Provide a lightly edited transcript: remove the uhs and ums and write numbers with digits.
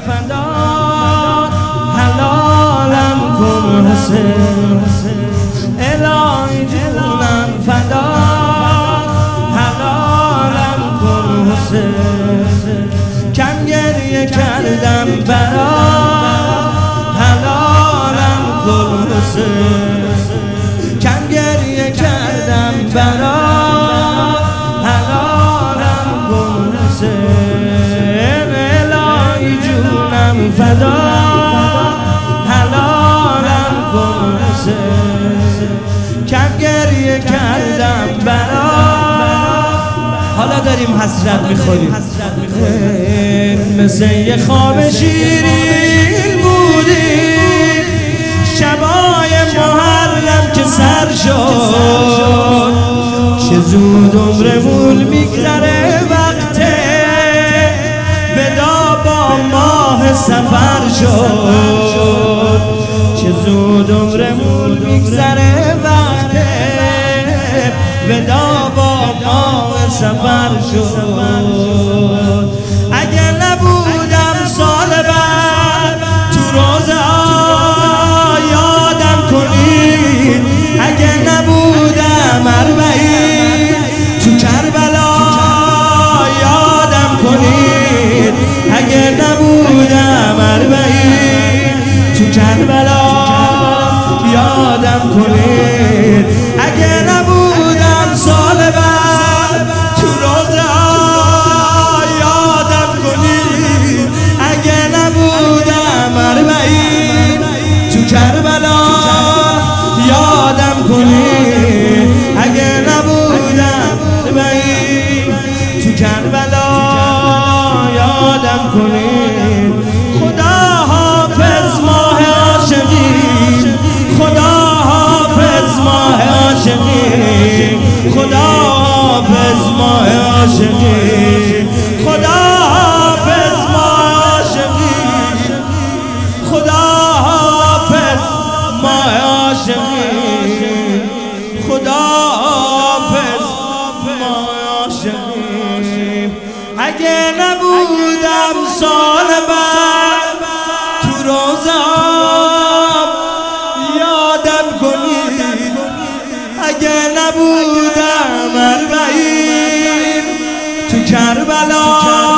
فدا حلالم کن حسین الهی جونم فدا حلالم کن حسین کم گریه کردم برا حلالم کن حسین کم گریه کردم برا حلالم کن حسین الهی جونم فدا حلالم کن حسین کم گریه کردم برا حالا داریم حسرت میخوریم مثل یه خواب شیرین بودی شبای محرم که سر شد چه زود عمرمون میگذره وقته ودا با ماه سفر شد چه زود عمرمون میگذره وقته ودا با ماه سفر شد اگر نبودم سال بعد تو روزه یادم کنید اگر نبودم اربعین تو کربلا یادم کنید اگر نبودم اربعین تو کربلا یادم کنید اگر نبودم سال بعد تو روزه یادم کنید اگر نبودم اربعین تو کربلا یادم کنید اگر نبودم اربعین تو کربلا یادم کنید خدا حافظ ماه عاشقی خدا حافظ ماه عاشقی خدا حافظ ماه عاشقی خدا حافظ ماه عاشقی خدا حافظ ماه عاشقی خدا حافظ ماه عاشقی اگه نبودم سال بعد تو روزه یادم کنید اگه نبودم اربعین تو کربلا